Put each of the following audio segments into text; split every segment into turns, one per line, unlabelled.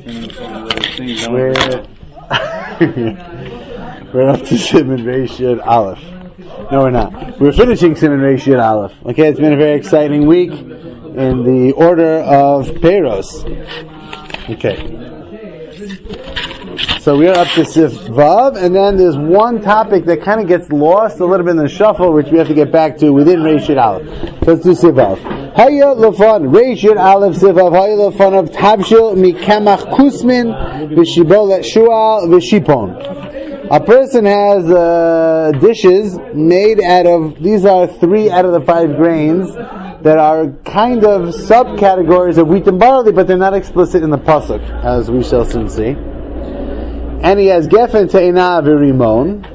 We're up to Siman Reish Yud Aleph. No, we're not. We're finishing Siman Reish Yud Aleph. Okay, it's been a very exciting week in the order of Peiros. Okay. So we are up to Sif Vav, and then there's one topic that kind of gets lost a little bit in the shuffle, which we have to get back to within Reish Yud Aleph. So let's do Sif Vav. Haya lefan Reish Yud Aleph Sif Vav. Haya lefan of Tabshil Mikamach Kusmin V'Shibol Shual V'Shipon. A person has dishes made out of, these are 3 out of the 5 grains that are kind of subcategories of wheat and barley, but they're not explicit in the pasuk, as we shall soon see. And he has gefen te'ina v'rimon,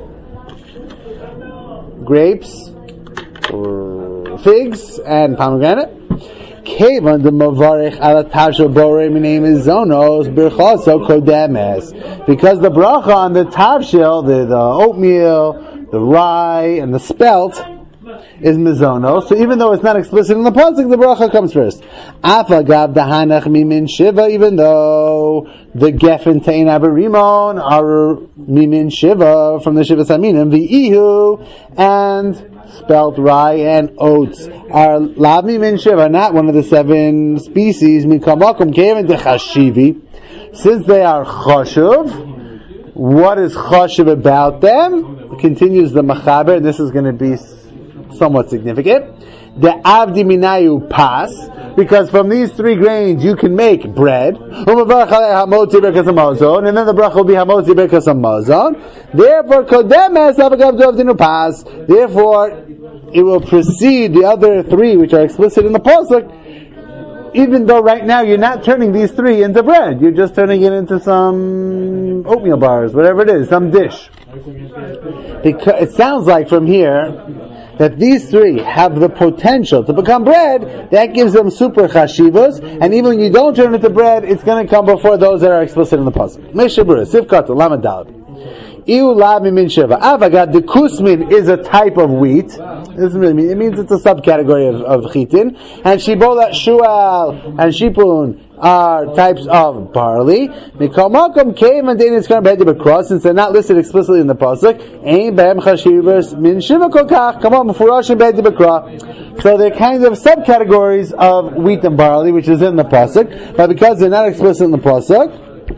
grapes, or figs, and pomegranate. Kevan the mavarich ala tavshel borei minei mizonos birchaso kodemes. Because the bracha on the tavshel, the oatmeal, the rye, and the spelt is mizonos. So even though it's not explicit in the pasuk, the bracha comes first. Afagav dahanach mimin shiva. Even though the gefen te'ina v'rimon are mimin shiva from the shiva saminim, the ihu and spelt rye and oats are lav mimin shiva, not one of the 7 species. Mikamakum keven dechashivi. Since they are chashuv, what is chashuv about them? Continues the machaber, and this is going to be somewhat significant. The avdi minayu pas, because from these 3 grains you can make bread. And then the bracha will be hamotzi berkas hamazon. Therefore, kodemes avagav avdinu pas. Therefore, it will precede the other 3 which are explicit in the pasuk. Even though right now you're not turning these 3 into bread, you're just turning it into some oatmeal bars, whatever it is, some dish. Because it sounds like from here that these 3 have the potential to become bread. That gives them super chashivas, and even when you don't turn it into bread, it's going to come before those that are explicit in the pasuk. Meshabura, Sivkata, Lamadal. Iu lami min shiva. Avagad, the kusmin is a type of wheat. This really mean, it means it's a subcategory of chitin. And shibola, shual, and shipun are types of barley. Mikomakom came and then it's going to be across, since they're not listed explicitly in the pasuk. Ein behem chashivas min shiva kokach. Come on, mufurash and behedi b'kra. So they're kind of subcategories of wheat and barley, which is in the pasuk, but because they're not explicit in the pasuk,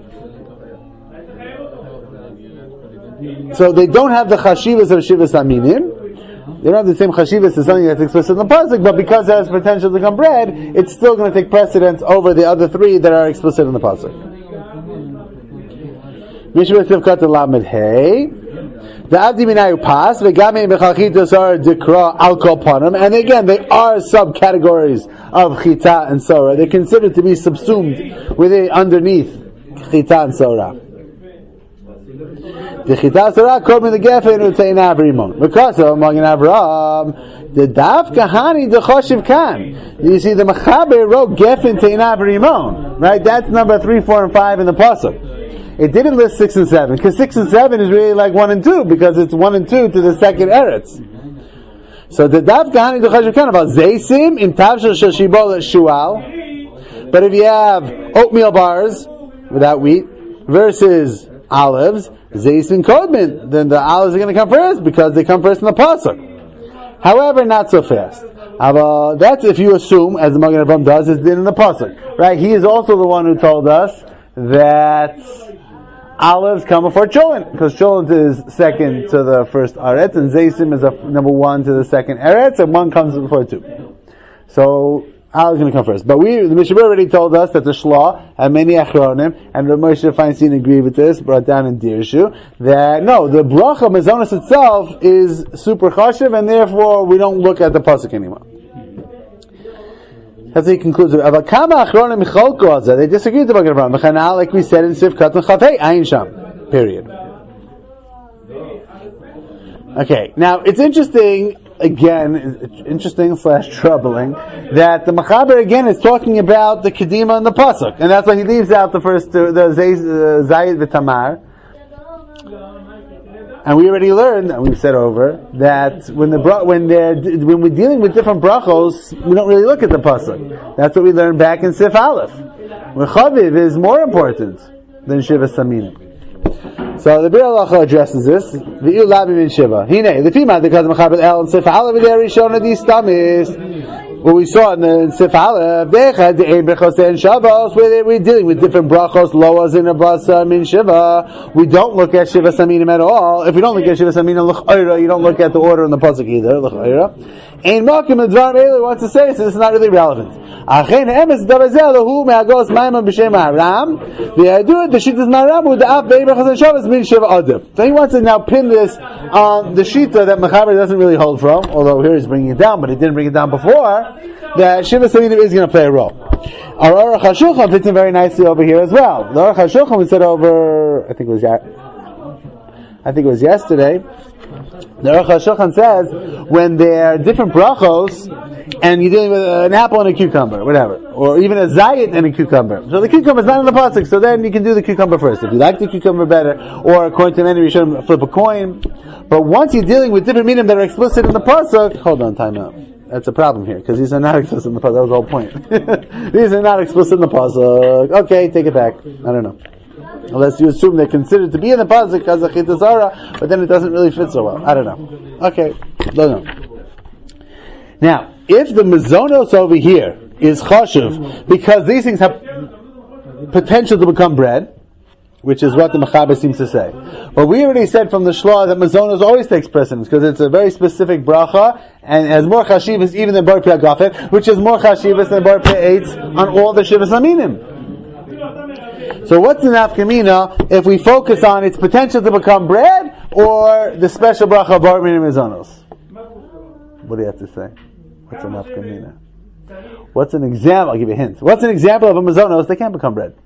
so they don't have the chashivas of shivas aminim. They don't have the same chashivas as something that's explicit in the pasuk, but because it has potential to become bread, it's still going to take precedence over the other 3 that are explicit in the pasuk. Mishra Tivkat Lamed Hey. The Avdi Minayu Pas, Vegame Mechachitos are Dikra Al Kopanim, and again, they are subcategories of Chita and Sora. They're considered to be subsumed underneath Chita and Sora. The Chita Sora called me the Gefen Uteina V'Rimon. Because of Magen Avraham, the Daf Kahani the Choshev Kan. You see, the Mechaber wrote Gefen Teina V'Rimon. Right? That's number 3, 4, and 5 in the pasuk. It didn't list 6 and 7, because 6 and 7 is really like 1 and 2, because it's 1 and 2 to the second eretz. So the Daf Kahani the Choshev Kan about Zeisim in Tavshel Shel Shibol Shual. But if you have oatmeal bars without wheat versus olives, Zeis and Kodman, then the olives are going to come first because they come first in the pasuk. However, not so fast. That's if you assume, as the Magen Avraham does, it's in the pasuk, right? He is also the one who told us that olives come before cholent, because cholent is second to the first aretz, and Zeisim is number 1 to the second eretz, and 1 comes before 2. So olives going to come first. But the Mishabur already told us that the Shlah and many Achronim, and Rav Moshe Feinstein agreed with this, brought down in Dirshu, that no, the bracha Mazonos itself is super chashiv, and therefore we don't look at the pasuk anymore. That's how he concludes with Avakama Achronim Micholko Azah. They disagreed with the Magen Avraham. Mechanal, like we said in Sivkat and Chavei, Ayin Sham. Period. Okay, now it's interesting, again, troubling, that the Machaber again is talking about the Kedima and the Pasuk, and that's why he leaves out the first two, the Zayid V'Tamar. And we already learned, and we've said over, that when we're dealing with different brachos, we don't really look at the pasuk. That's what we learned back in Sif Aleph. Where Chaviv is more important than Shiva Saminim. So the Bir Halacha addresses this. V'yu labi min Shiva. Hine, the female because Mechaber El and Sif Aleph v'dei Rishona di Stamis. What we saw in the Sif Aleph, Dechad de'ein brachos and Shavos, where we're dealing with different brachos, loas in a basa min Shiva. We don't look at Shiva Saminim at all. If we don't look at Shiva Saminim l'ch'oira, you don't look at the order in the pasuk either l'ch'oira. Ein makim l'dvar Eli wants to say, so this is not really relevant. Achein emes davazel hu me'agos ma'imam b'shem Aram. The idea the shita is Maram with the af be'ein brachos and Shavos min Shiva adif. So he wants to now pin this on the shita that Mechaber doesn't really hold from, although here he's bringing it down, but he didn't bring it down bore, that Shiva Saminim is going to play a role. Our Aruch HaShulchan fits in very nicely over here as well. The Aruch HaShulchan we said over, I think it was yesterday. The Aruch HaShulchan says when there are different brachos and you're dealing with an apple and a cucumber, whatever, or even a zayit and a cucumber. So the cucumber is not in the pasuk, so then you can do the cucumber first. If you like the cucumber better, or according to many, you should flip a coin. But once you're dealing with different minim that are explicit in the pasuk, hold on, time out. That's a problem here, because these are not explicit in the pasuk. That was the whole point. These are not explicit in the pasuk. Okay, take it back. I don't know. Unless you assume they're considered to be in the pasuk because of chitazara, but then it doesn't really fit so well. I don't know. Okay, don't know. Now, if the mezonos over here is chashuv, because these things have potential to become bread, which is what the Mechaber seems to say. But we already said from the Shloah that Mazonos always takes precedence, because it's a very specific bracha, and has more chashivas even than Bar Pia Gafet, which is more chashivas than Bar Pia Eitz on all the Shivas Aminim. So what's the nafkamina if we focus on its potential to become bread, or the special bracha of Bar Minim Mazonos? What do you have to say? What's a nafkamina? What's an example? I'll give you a hint. What's an example of a Mazonos that can't become bread?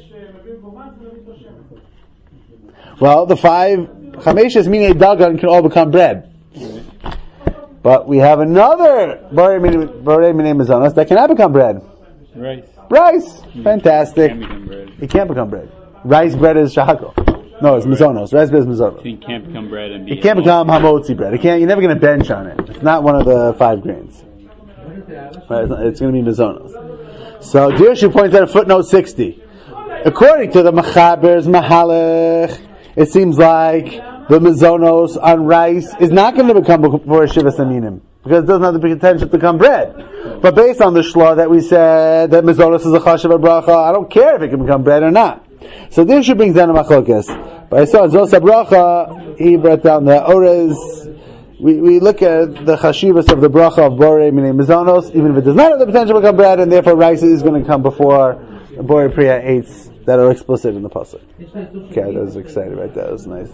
Well, the 5 chameshes minei dagan can all become bread. But we have another borei minei mazonos that cannot become bread. Rice. Fantastic. It can't become bread. Rice bread is shahako. No, it's mazonos. Rice bread is mazonos.
So it can't become bread and be.
It can't become hamotzi bread. You're never going to bench on it. It's not one of the 5 grains. Right, it's going to be mazonos. So Dirshu points out in footnote 60. According to the Mechaber's Mahalech, it seems like the mazonos on rice is not going to become before Shiva Saminim, because it doesn't have the potential to become bread. But based on the shlah that we said that mazonos is a chashav bracha, I don't care if it can become bread or not. So this should bring down a machlokes. But I saw Zosa bracha, he brought down the orez. We look at the chashivas of the bracha of borei minei mazonos, even if it does not have the potential to become bread, and therefore rice is going to come before borei priya eitz that are explicit in the pasuk. Okay, that was excited right there. That was nice.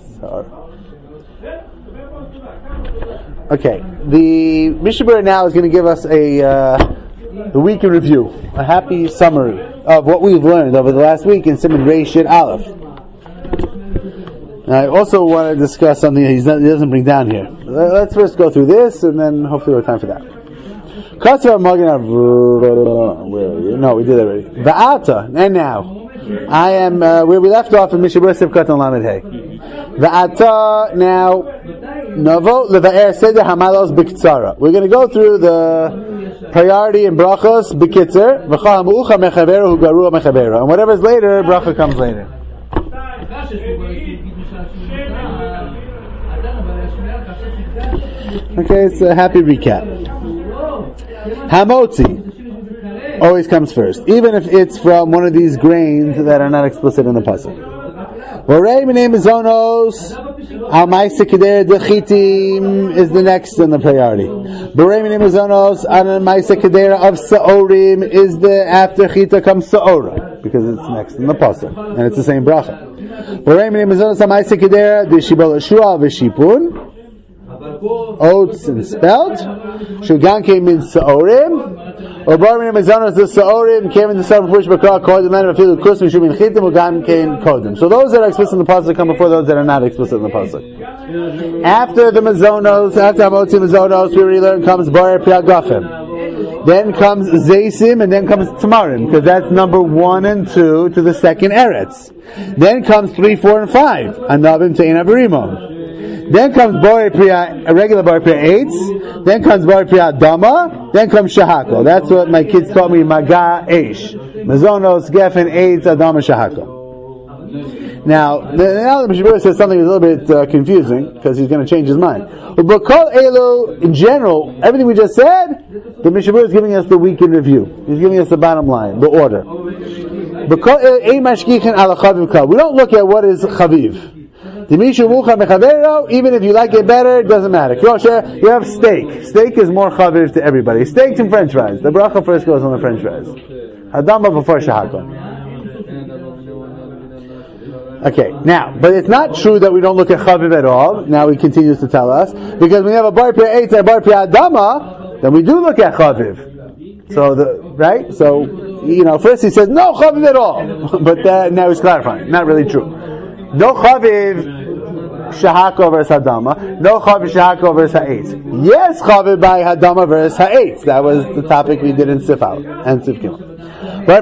Okay, the Mishnah Berurah now is going to give us the week in review, a happy summary of what we've learned over the last week in Siman Reish Shin Aleph. Now, I also want to discuss something that he doesn't bring down here. Let's first go through this, and then hopefully we'll have time for that. No, we did already. Va'ata, and now. I am where we left off in Mishnah Berurah Sivkat and Lamed Hey. Va'ata now Navo Leva'er Seder Hamalos B'Kitzara. We're going to go through the priority in brachos B'Kitzer. V'cha Hamu'ucha Mechaveru Hu Garua Mechaveru. And whatever's later, bracha comes later. Okay, it's a happy recap. Hamotzi always comes first, even if it's from one of these grains that are not explicit in the pasuk. Borei minei mazonos al ma'aseh kedera dechitim is the next in the priority. Borei minei mazonos al ma'aseh kedera of saorim is the after chita comes saora, because it's next in the pasuk and it's the same bracha. Borei minei mazonos al ma'aseh kedera d'shibol shua v'shipun, oats and spelt. Shugan came in saorim. Or bar minei mazonos the saorim came in the seven first bakra kodem and afilu kus mishum chitim ugan came kodem. So those that are explicit in the pasuk come before those that are not explicit in the pasuk. After the mazonos, after Hamotzi mazonos, we already learned comes bar pia gafim. Then comes zaysim, and then comes tamarim, because that's number 1 and 2 to the second eretz. Then comes 3, 4, and 5. Anavim tein avarimon. Then comes Borei Priya, a regular Borei Priya Eitz. Then comes Borei Priya Adama. Then comes Shahako. That's what my kids taught me, Maga Eish. Mazonos, Geffen, Eitz, Adama, Shahako. Now the Mishabura says something a little bit confusing, because he's going to change his mind. But Kol Elu, in general, everything we just said, the Mishabura is giving us the week in review. He's giving us the bottom line, the order. We don't look at what is chaviv. Even if you like it better, it doesn't matter. You have steak. Steak is more chaviv to everybody. Steak and French fries. The bracha first goes on the French fries. Hadama before shahako. Okay, now, but it's not true that we don't look at chaviv at all. Now he continues to tell us, because when we have a bar priya eitz and a bar priya adama, then we do look at chaviv. So right? So, first he says no chaviv at all, but now he's clarifying. Not really true. No chaviv shahako versus hadama. No chaviv shahako versus ha'etz. Yes, chaviv by hadama versus ha'etz. That was the topic we did in Sifal and Sifkim. And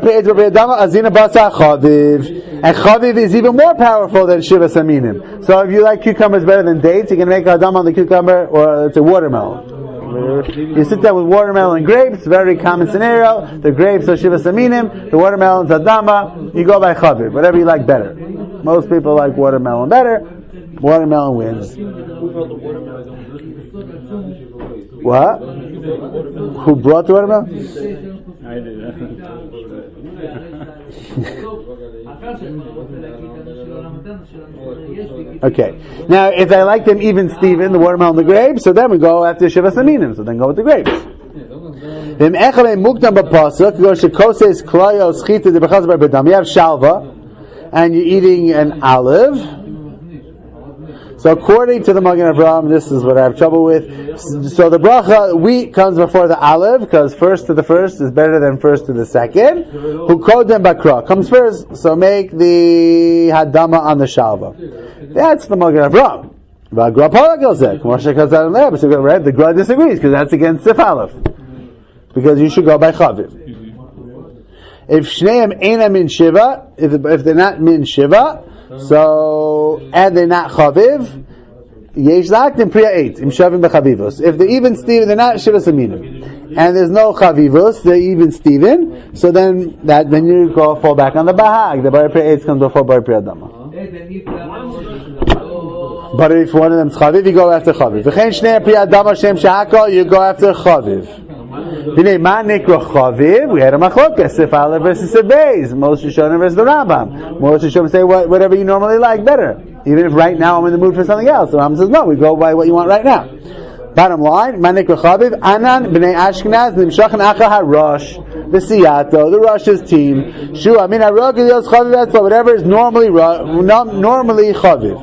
chaviv is even more powerful than shiva saminim. So if you like cucumbers better than dates, you can make hadama on the cucumber, or it's a watermelon. You sit there with watermelon and grapes, very common scenario. The grapes are shiva saminim, the watermelon's adama. You go by chaviv, whatever you like better. Most people like watermelon better. Watermelon wins. What? Who brought the watermelon?
I did.
Okay. Now, if I like them even Steven, the watermelon, the grapes, so then we go after Shiva Saminim, so then go with the grapes. You have shalva, and you're eating an olive. So according to the Magen Avraham, this is what I have trouble with. So the bracha, wheat comes before the olive, because first to the first is better than first to the second. Who kodem bakra comes first, so make the hadama on the shalva. That's the Magen Avraham. The Gra disagrees, because that's against Sif Aleph. Because you should go by chaviv. If shneim eina min shiva, if they're not min shiva, so, and they're not chaviv, yesh laktim priya eight, im shavim b'chavivos. If they're even Steven, they're not shiva saminim. And there's no chavivos, they're even Steven, so then you go fall back on the bahag. The bar priya eight comes before bar priya adama. But if one of them's chaviv, you go after chaviv. V'chein shnei priya adama shem shahako, you go after chaviv. B'nei ma nikra chaviv, we had a machlokas, Sif Aleph versus Sif Beis, Moshe Shonim versus the Rambam. Moshe Shonim say whatever you normally like better. Even if right now I'm in the mood for something else. The Rambam says no, we go by what you want right now. Bottom line, ma nikra chaviv, Anan b'nei Ashkenaz, nimshachan acha harosh, the siyato, the Rosh's team, shu, I mean, harogilios chaviv, whatever is normally chaviv.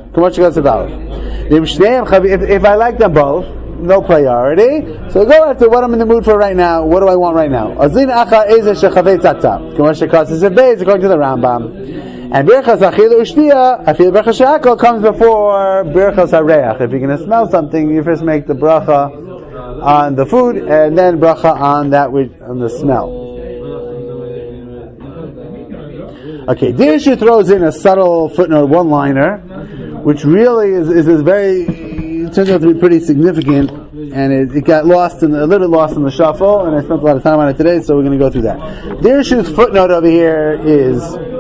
If I like them both, no priority. So go after what I'm in the mood for right now. What do I want right now? Azin acha eze shechavei tzata. According to the Rambam. And birchas achilu ushtia, I feel birchas shakol comes before birchas hareach. If you're going to smell something, you first make the bracha on the food, and then bracha on the smell. Okay, Dirshu throws in a subtle footnote, one-liner, which really is very, it turns out to be pretty significant, and it got lost a little bit lost in the shuffle, and I spent a lot of time on it today, so we're going to go through that. Dirshu's footnote over here is,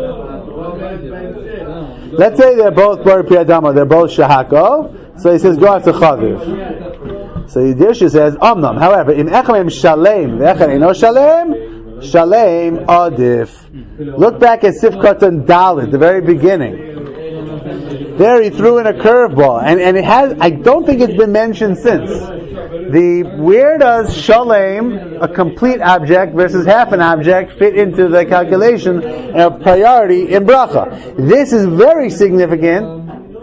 let's say they're both Bar Pri Adama, they're both Shahako, so he says go after Chaviv. So Dirshu says, Omnam, however, in Echamim Shalem, Echad Eino Shalem, Shalem Adif. Look back at Sifkatan Dalit, the very beginning. There he threw in a curveball, and it has, I don't think it's been mentioned since. Where does Shalem, a complete object versus half an object, fit into the calculation of priority in bracha? This is very significant.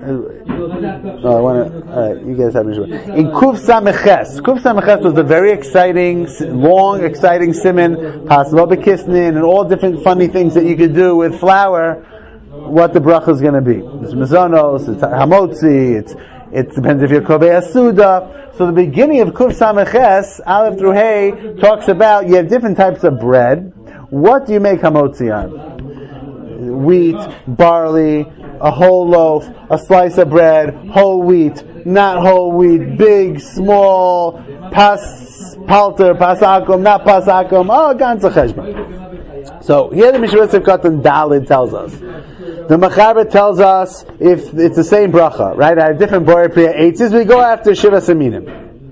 You guys have me. In Kuf Sameches. Kuf Sameches was a very exciting, long, exciting siman, possible bekisnin, and all different funny things that you could do with flour. What the bracha is going to be? It's mizonos, it's hamotzi, it depends if you're kovei asuda. So the beginning of Kuf Sameches, Aleph through Hey, talks about you have different types of bread. What do you make hamotzi on? Wheat, barley, a whole loaf, a slice of bread, whole wheat, not whole wheat, big, small, palter, pasakum, not pasakum, ganza cheshbon. So here the Mishnah Katan Dalid tells us. The Mechaber tells us if it's the same bracha, right? I have different Borei Priya Eitzis, we go after Shiva Saminim.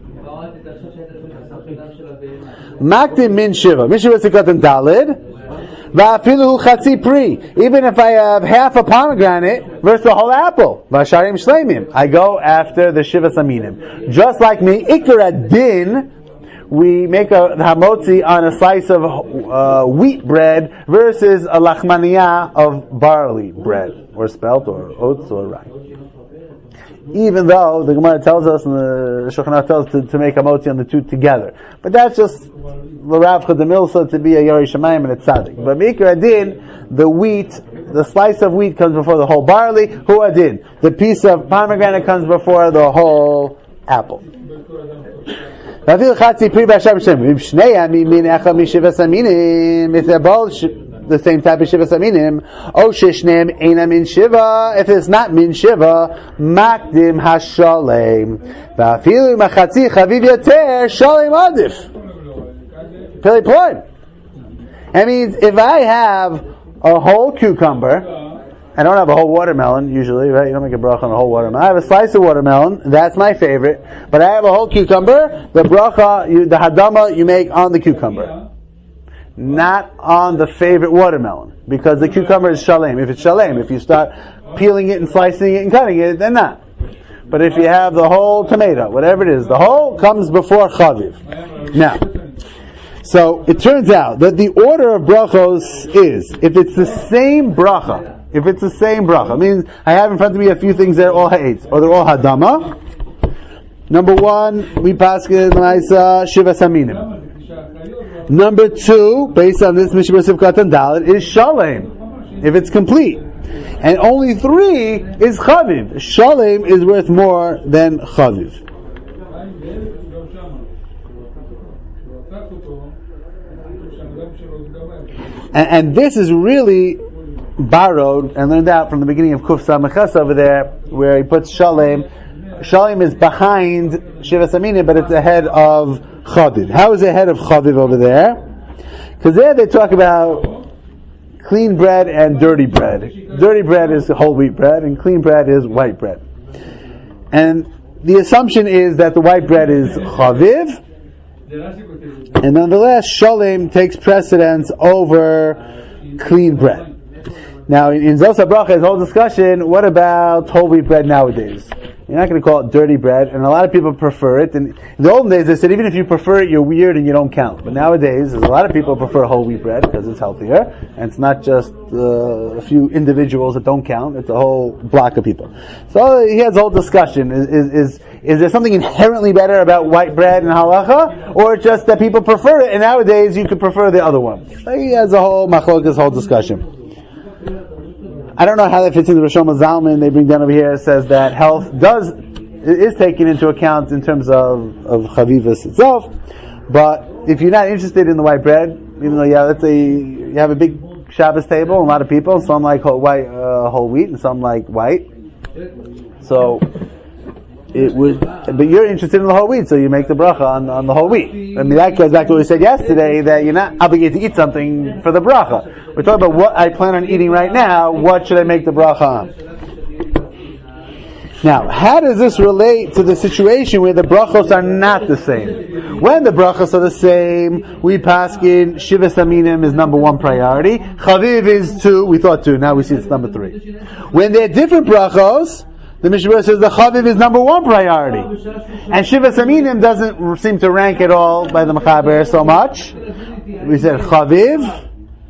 Makdim min Shiva. Mishnah Katan Dalid. Va'afilu chatzi pri. Even if I have half a pomegranate versus a whole apple. V'asharim shleimim. I go after the Shiva Saminim. Just like me, Ikar Din, we make a hamotzi on a slice of wheat bread versus a lachmaniyah of barley bread, or spelt, or oats, or rye. Even though the Gemara tells us and the Shulchan Aruch tells us to make a hamotzi on the two together, but that's just l'Rav Chadamilsa to be a Yari Shemayim and a tzaddik. But Mikra Adin, the wheat, the slice of wheat comes before the whole barley. Hu Adin, the piece of pomegranate comes before the whole apple. If they're both the same type of Shiva Saminim, if it's not min Shiva, Makdim Hashalem. Va'afilu machatzi chaviv yater, Shalem adif. Pili point. That means if I have a whole cucumber, I don't have a whole watermelon usually, right? You don't make a bracha on a whole watermelon. I have a slice of watermelon, that's my favorite. But I have a whole cucumber, the bracha, the hadama you make on the cucumber. Not on the favorite watermelon. Because the cucumber is shalem. If it's shalem, if you start peeling it and slicing it and cutting it, then not. But if you have the whole tomato, whatever it is, the whole comes before chaviv. Now, so it turns out that the order of brachos is, if it's the same bracha, it means I have in front of me a few things that are all ha'etz, or they're all hadama. Number one, we paskin l'maisa Shiva Saminim. Number two, based on this Mishnah Katan Daled, is Shalem, if it's complete. And only three is Chaviv. Shalem is worth more than Chaviv. And this is really borrowed and learned out from the beginning of Kuf Samachas over there, where he puts Shalem. Shalem is behind Shiva Saminim, but it's ahead of Chaviv. How is it ahead of Chaviv over there? Because there they talk about clean bread and dirty bread. Dirty bread is whole wheat bread, and clean bread is white bread. And the assumption is that the white bread is Chaviv, and nonetheless, Shalem takes precedence over clean bread. Now, in Zos HaBracha's whole discussion, what about whole wheat bread nowadays? You're not going to call it dirty bread, and a lot of people prefer it. And in the olden days, they said even if you prefer it, you're weird and you don't count. But nowadays, there's a lot of people who prefer whole wheat bread because it's healthier, and it's not just a few individuals that don't count. It's a whole block of people. So he has a whole discussion. Is there something inherently better about white bread and halacha, or just that people prefer it, and nowadays you could prefer the other one? So he has a whole machlokas, whole discussion. I don't know how that fits into Rosh Hashanah Zalman. They bring down over here, says that health is taken into account in terms of Chavivas itself. But if you're not interested in the white bread, even though let's say you have a big Shabbos table, and a lot of people, some like whole wheat, and some like white. So it would, but you're interested in the whole wheat, so you make the bracha on the whole wheat. I mean, that goes back to what we said yesterday, that you're not obligated to eat something for the bracha. We're talking about what I plan on eating right now. What should I make the bracha on? Now, how does this relate to the situation where the brachos are not the same? When the brachos are the same, we paskin Shiva Saminim is number one priority. Chaviv is 2. We thought 2. Now we see it's number 3. When they're different brachos, the Mishnah says the Chaviv is number one priority. And Shiva Saminim doesn't seem to rank at all by the Mechaber so much. We said Chaviv.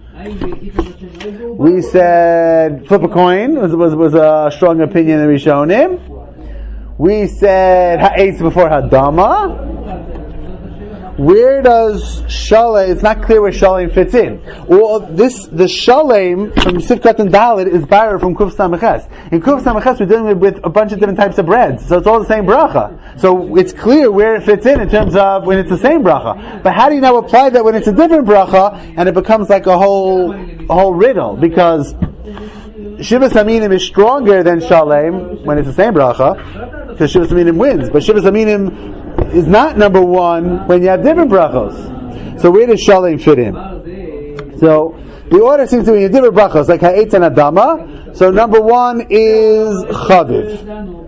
We said flip a coin was a strong opinion of Rishonim. We said Ha'etz before Hadama. Where does Shalem? It's not clear where Shalem fits in. Well, the Shalem from Sifkat and Dalit is borrowed from Kuf Samachas. In Kuf Samachas, we're dealing with a bunch of different types of breads, so it's all the same bracha. So it's clear where it fits in terms of when it's the same bracha. But how do you now apply that when it's a different bracha and it becomes like a whole riddle? Because Shiva Saminim is stronger than Shalem when it's the same bracha. because Shivas Aminim wins. But Shivas Aminim is not number one when you have different brachos. So where does Shalem fit in? So the order seems to be in different brachos, like Ha'etz and Adama. So number one is Chaviv.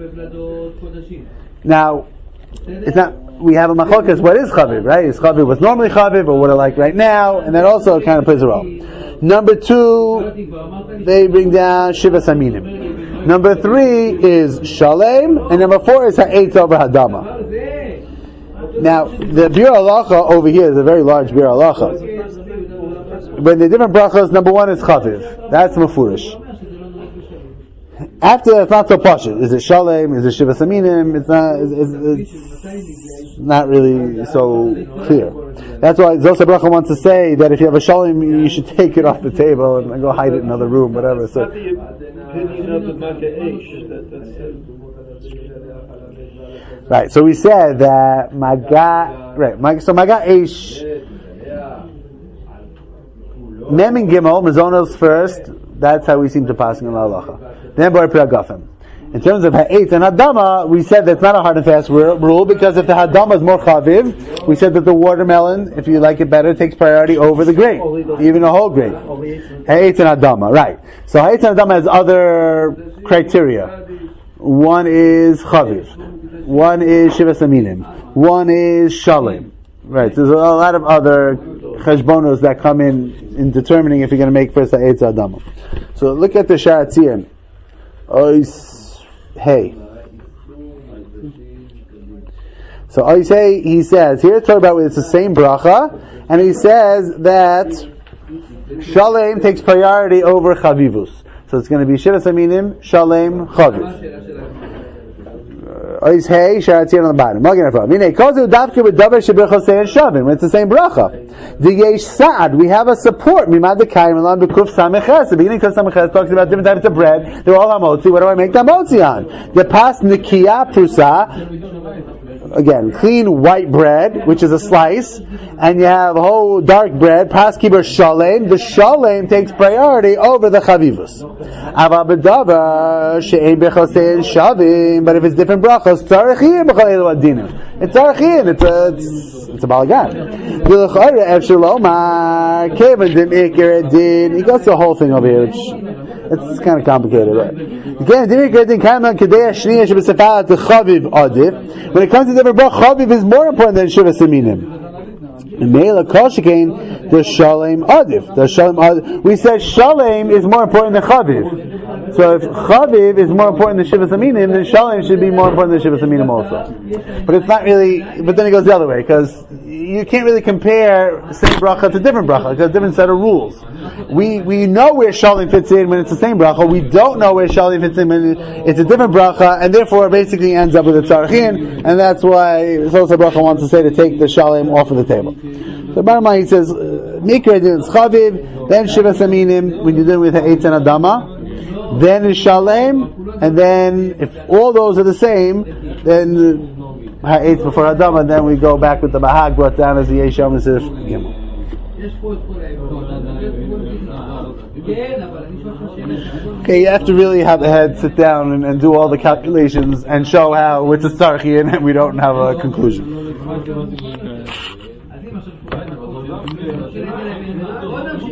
Now, it's not. We have a machokas. What is Chaviv? Right? Is Chaviv what's normally Chaviv, or what I like right now? And that also kind of plays a role. Number two, they bring down Shivas Aminim. Number three is Shalem, and number four is Ha'etz over Hadama. Now, the Bir Halacha over here is a very large Bir Halacha. When the different brachos, number one is Chaviv. That's Mefurish. After, it's not so pashut. Is it Shalem? Is it Shivas Aminim? It's not really so clear. That's why Zosa Bracha wants to say that if you have a Shalem, you should take it off the table and go hide it in another room, whatever. So, right, so we said that so Maga Eish, Mem and Gimel, Mazonos first, that's how we seem to pass in the halacha. Then Bar Priagafim. In terms of Ha'etz and Hadama, we said that's not a hard and fast rule, because if the Hadama is more Chaviv, we said that the watermelon, if you like it better, takes priority over the grape, even a whole grape. Ha'etz and Hadama, right. So Ha'etz and Hadama has other criteria. One is Chaviv. One is Shivas Aminim. One is Shalem. Right, so there's a lot of other cheshbonos that come in determining if you're going to make first Ha'etz or Hadama. So look at the Sharatzian. Hey. So Oisei, he says, here it's talking about it's the same bracha, and he says that Shalem takes priority over Chavivus. So it's going to be Shivas Aminim, Shalem, Chaviv. Oisei, Sharatzian on the bottom. When it's the same bracha. The Yesh Sa'ad, we have a support. Mimad the Kaimelan B'Kuf Sameches. The beginning of Sameches talks about different types of bread. They're all hamotzi. What do I make the hamotzi on? The pas Nikiya Prusa. Again, clean white bread, which is a slice, and you have a whole dark bread, pas kiber shalem. The shalem takes priority over the chavivus. But if it's different brachos, it's tzarachin, it's a balagan. He goes to the whole thing over here, which it's kind of complicated. Again, when it comes to different brach, Chaviv is more important than Shivas Aminim. The Shalem Adif. We said Shalem is more important than Chaviv. So if Chaviv is more important than Shivas Aminim, then Shalem should be more important than Shivas Aminim also. But it's not really, but then it goes the other way, because you can't really compare same bracha to different bracha, because different set of rules. We know where Shalem fits in when it's the same bracha, we don't know where Shalem fits in when it's a different bracha, and therefore it basically ends up with a tzarachin, and that's why Zosa Bracha wants to say to take the Shalem off of the table. So bottom line, he says, Mikra is Chaviv, then Shivas Aminim, when you're dealing with Ha'etz and Adama, then is Shalem, and then if all those are the same, then Ha'etz before Adama, then we go back with the Bahag brought down as the Yesham and Sif Gimel. Okay, you have to really have the head sit down and do all the calculations and show how it's a tzarachin and we don't have a conclusion.